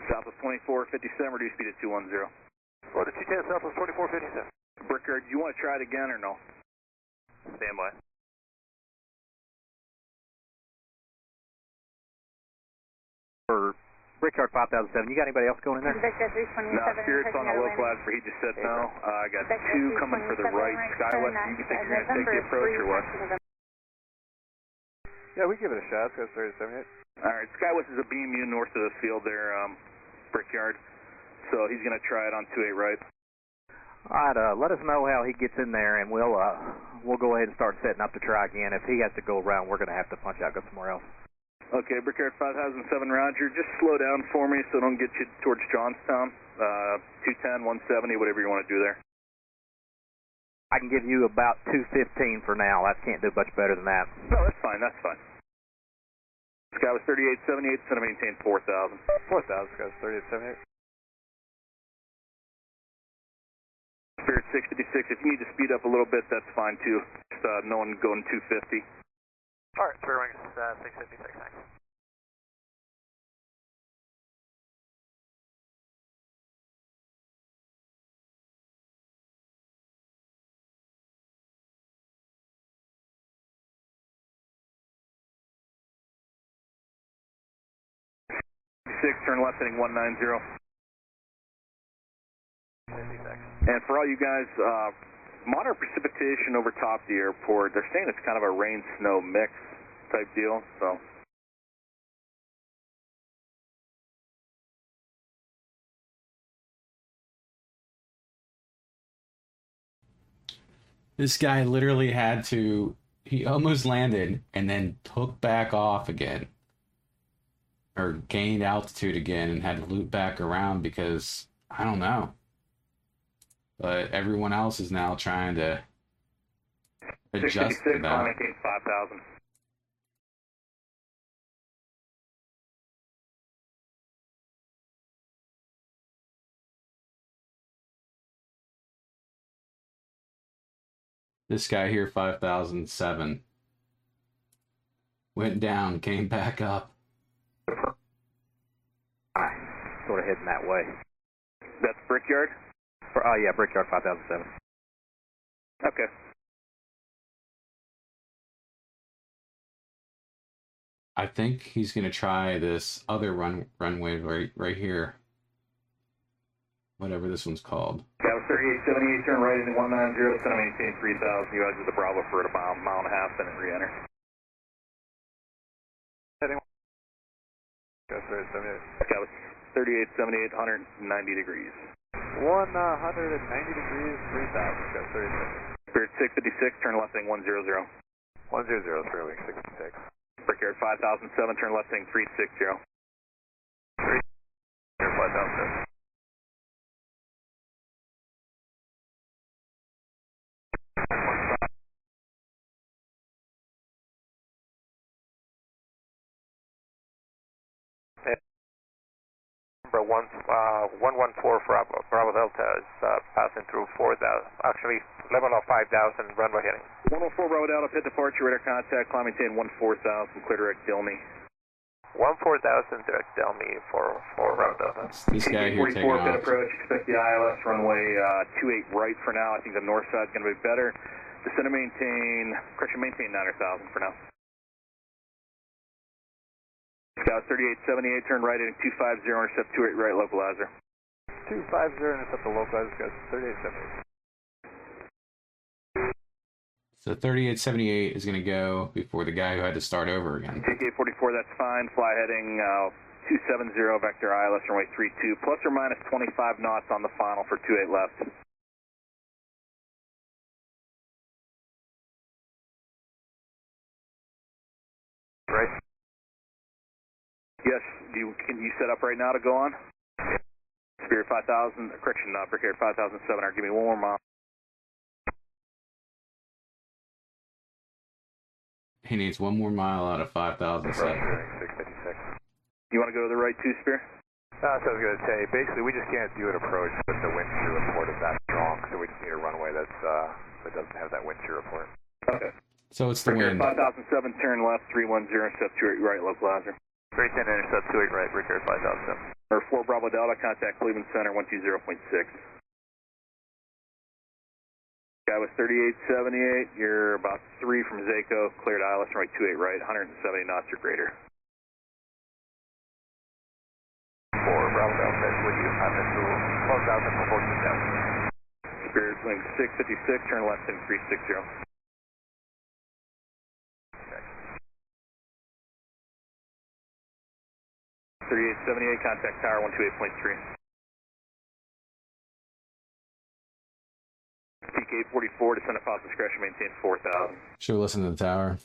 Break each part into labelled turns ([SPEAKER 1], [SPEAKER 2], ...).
[SPEAKER 1] Southwest 2457, reduce speed at 210.
[SPEAKER 2] For the 210 Southwest 2457.
[SPEAKER 1] Brickyard, do you want to try it again or no?
[SPEAKER 2] Stand by.
[SPEAKER 3] For Brickyard 5007, you got anybody else going in there?
[SPEAKER 4] Victor 327.
[SPEAKER 1] No, Spirit's on the localizer, he just said no. I got two coming for the right. Skywest, do you think you're going to take the approach or what?
[SPEAKER 2] Yeah, we give it a shot. It's got 3078.
[SPEAKER 1] Alright, Skywest is a BMU north of the field there, Brickyard. So he's going to try it on 28 right.
[SPEAKER 3] Alright, let us know how he gets in there, and we'll go ahead and start setting up to try again. If he has to go around, we're going to have to punch out, go somewhere else.
[SPEAKER 1] Okay, Brickyard 5007, roger. Just slow down for me so don't get you towards Johnstown. 210, 170, whatever you want to do there.
[SPEAKER 3] I can give you about 215 for now. I can't do much better than that.
[SPEAKER 1] No, that's fine, that's fine. Skywest 3878, it's going to maintain 4,000.
[SPEAKER 2] 4,000, Skywest 3878.
[SPEAKER 1] Spirit 656, if you need to speed up a little bit, that's fine too. Just no one going 250.
[SPEAKER 2] Alright, Spirit Wings 656, thanks.
[SPEAKER 1] Turn left heading 190.
[SPEAKER 2] 56.
[SPEAKER 1] And for all you guys, moderate precipitation over top of the airport. They're saying it's kind of a rain-snow mix type deal, so.
[SPEAKER 5] This guy literally had to, he almost landed and then took back off again. Or gained altitude again and had to loop back around because, I don't know. But everyone else is now trying to adjust to that.
[SPEAKER 1] 5,000.
[SPEAKER 5] This guy here, 5007, went down, came back up.
[SPEAKER 3] Sort of heading that way.
[SPEAKER 1] That's Brickyard?
[SPEAKER 3] Yeah, Brickyard 5007.
[SPEAKER 1] Okay.
[SPEAKER 5] I think he's going to try this other runway right here. Whatever this one's called.
[SPEAKER 1] That was 3878, turn right into 190, it's going to maintain 3,000. You guys are the Bravo for a mile and a half, then it re-enter.
[SPEAKER 2] Heading 3878.
[SPEAKER 1] That was 3878, 190 degrees.
[SPEAKER 2] 190 degrees, 3,000, got 3878.
[SPEAKER 1] Spirit 656, turn left heading 100.
[SPEAKER 2] 100, Spirit Wings 66.
[SPEAKER 1] Brickyard 5007, turn left heading 360.
[SPEAKER 2] 5007. Number 114 Bravo Delta is passing through 4,000, actually level of 5,000, runway heading.
[SPEAKER 1] 114 Bravo Delta, pit departure, radar contact, climb maintain 14,000, clear direct Dilney.
[SPEAKER 2] 14,000 direct Delmy for Bravo Delta.
[SPEAKER 5] This guy here taking
[SPEAKER 1] 44 pit
[SPEAKER 5] off.
[SPEAKER 1] approach, expect the ILS runway 28 right for now. I think the north side is going to be better. Descend to maintain 9,000 for now. Scout 3878, turn right heading 250, intercept 28 right, localizer.
[SPEAKER 2] 250, intercept the localizer, Scout 3878.
[SPEAKER 5] So 3878 is going to go before the guy who had to start over again.
[SPEAKER 1] TK 44, that's fine. Fly heading 270, vector ILS runway 32, plus or minus 25 knots on the final for 28 left.
[SPEAKER 2] Right.
[SPEAKER 1] Yes, can you set up right now to go on?
[SPEAKER 2] Yeah.
[SPEAKER 1] Spirit 5000, correction, Brickyard 5007, give me one more mile.
[SPEAKER 5] He needs one more mile out of 5,007.
[SPEAKER 2] 656.
[SPEAKER 1] You want to go to the right too, Spirit?
[SPEAKER 2] So I was going to say, basically we just can't do an approach with the wind shear report is that strong, so we just need a runway that doesn't have that wind shear report.
[SPEAKER 1] Okay.
[SPEAKER 5] So it's the
[SPEAKER 1] Brickyard
[SPEAKER 5] wind.
[SPEAKER 1] 5007, turn left 310, intercept 28 right, localizer.
[SPEAKER 2] 310, intercept 28 right, Brickyard 5007.
[SPEAKER 1] Or 4 Bravo Delta, contact Cleveland Center 120.6. Guy was 3878, you're about 3 from Zaco, cleared ILS right 28 right, 170 knots or greater.
[SPEAKER 2] 4 Bravo Delta, with you, contact to close out at 14,000.
[SPEAKER 1] Spirit Wing 656, turn left in 360. 3878, contact tower 128.3. TK-44, descend at positive discretion, maintain 4,000.
[SPEAKER 5] Should we listen to the tower?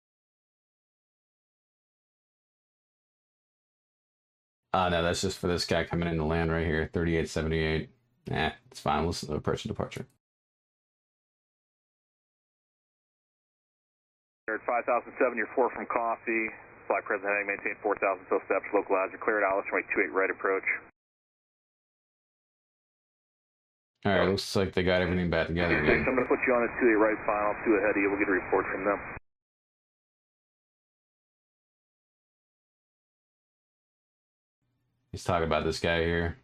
[SPEAKER 5] No, that's just for this guy coming in to land right here, 3878. It's fine. Listen to approach and departure.
[SPEAKER 1] You're at 5007, you're 4 from Coffee. Flight President heading, maintain 4,000 till steps, localizer, cleared ILS right 28 right approach.
[SPEAKER 5] Alright, looks like they got everything back together
[SPEAKER 1] Okay,
[SPEAKER 5] again.
[SPEAKER 1] so I'm going to put you on a 28 right final, 2 ahead of you, we'll get a report from them.
[SPEAKER 5] He's talking about this guy here.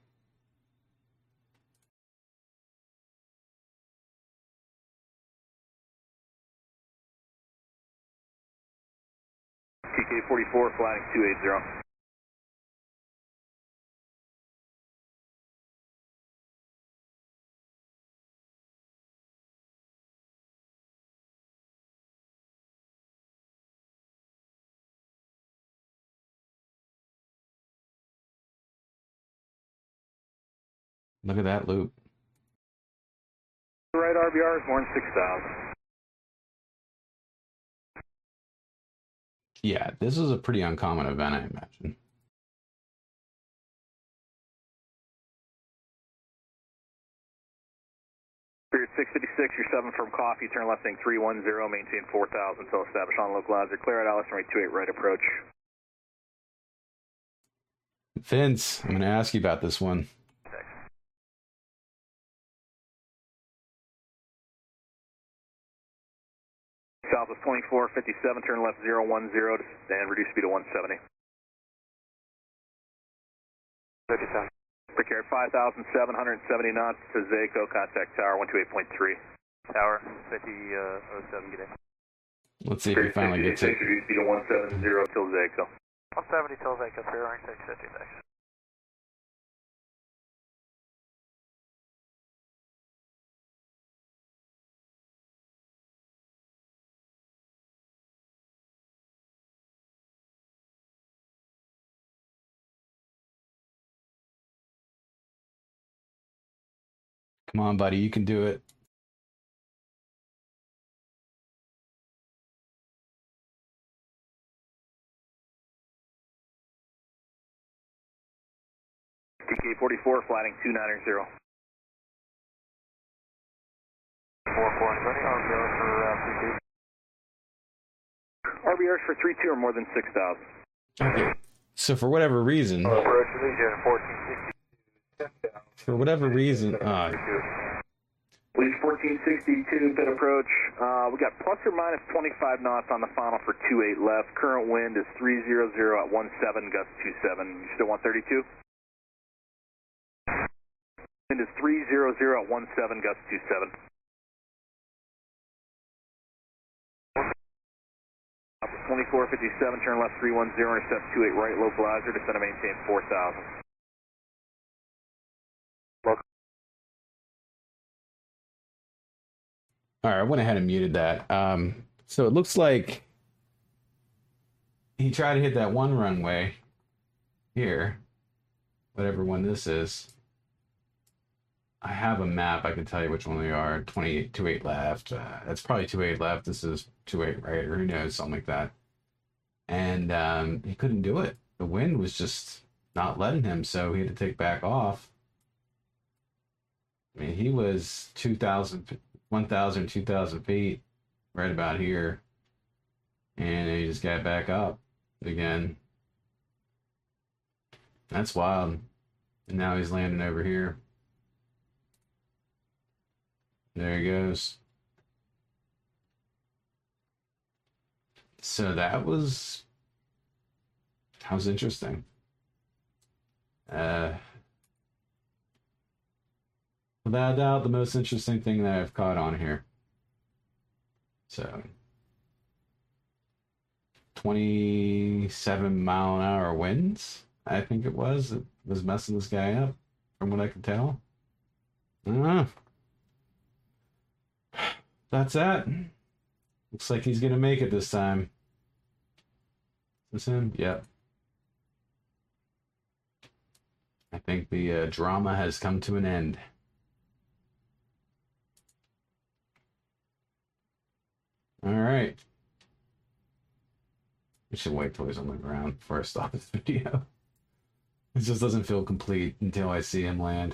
[SPEAKER 1] TK-44, flying 280.
[SPEAKER 5] Look at that loop.
[SPEAKER 1] Right RBR is more than 6,000.
[SPEAKER 5] Yeah, this is a pretty uncommon event, I imagine.
[SPEAKER 1] Spirit 656, you're 7 from Coffee, turn left thing 310, maintain 4,000 until established on localizer, clear at Allison right 28 right approach.
[SPEAKER 5] Vince, I'm going to ask you about this one.
[SPEAKER 1] Southwest 2457, turn left 010 and reduce speed to 170.
[SPEAKER 2] 57.
[SPEAKER 1] Precared 5,770 knots to Zaco, contact tower 128.3.
[SPEAKER 2] Tower 5007, get in.
[SPEAKER 5] Let's see if we finally get to...
[SPEAKER 1] Reduce speed to 170 till Zaco.
[SPEAKER 2] 170 till Zaco, 30650, thanks.
[SPEAKER 5] Come on, buddy, you can do it.
[SPEAKER 1] TK-44, flatting 290.
[SPEAKER 2] 44, anybody? RBR for 32.
[SPEAKER 1] RBRs for 32 or more than 6,000.
[SPEAKER 5] Okay. So for whatever reason...
[SPEAKER 2] Approach Legion 1462.
[SPEAKER 5] For whatever reason...
[SPEAKER 1] Legion 1462, pit approach. We got plus or minus 25 knots on the final for 28 left. Current wind is 300 at 17, gust 27. You still want 32? Wind is 300 at 17, gust 27. 2457, turn left 310, intercept 28 right, localizer, descend and maintain 4,000.
[SPEAKER 5] All right, I went ahead and muted that. So it looks like he tried to hit that one runway here, whatever one this is. I have a map. I can tell you which one they are. 28 left. That's probably 28 left. This is 28 right, or who knows, something like that. And he couldn't do it. The wind was just not letting him, so he had to take back off. I mean, he was 1,000, 2,000 feet right about here. And he just got back up again. That's wild. And now he's landing over here. There he goes. So that was interesting. without a doubt, the most interesting thing that I've caught on here. So, 27-mile-an-hour winds, I think it was messing this guy up, from what I could tell. I don't know. That's that. Looks like he's going to make it this time. Is this him? Yep. I think the drama has come to an end. All right. I should wait till he's on the ground before I stop this video. It just doesn't feel complete until I see him land.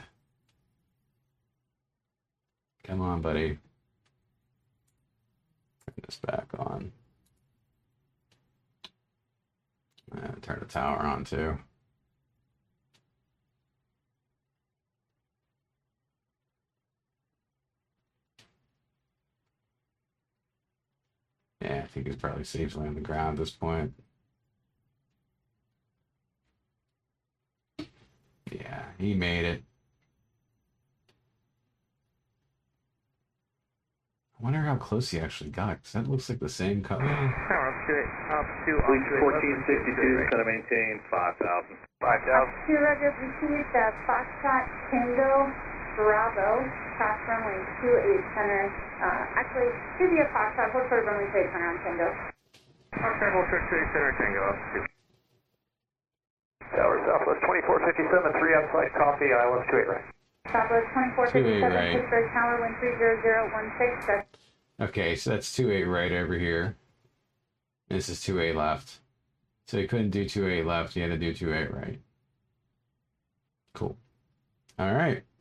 [SPEAKER 5] Come on, buddy. Turn this back on. Turn the tower on too. Yeah, I think he's probably safely on the ground at this point. Yeah, he made it. I wonder how close he actually got, because that looks like the same color.
[SPEAKER 1] Police 1462 is going to maintain 5,000.
[SPEAKER 2] 5,000.
[SPEAKER 4] 2 Roger, received Foxtrot Tango Bravo, cross runway 28 center. Actually, should be a Foxtrot, hold for runway 28 center on Tango.
[SPEAKER 2] Foxtrot, hold for 28 center, Tango. Tower Southwest 2457, 3 outside, copy, ILS 28 right.
[SPEAKER 4] Southwest 2457,
[SPEAKER 5] right.
[SPEAKER 4] Pittsburgh Tower, wind 30016.
[SPEAKER 5] Okay, so that's 28 right over here. This is 28 left. So he couldn't do 28 left, he had to do 28 right. Cool. All right.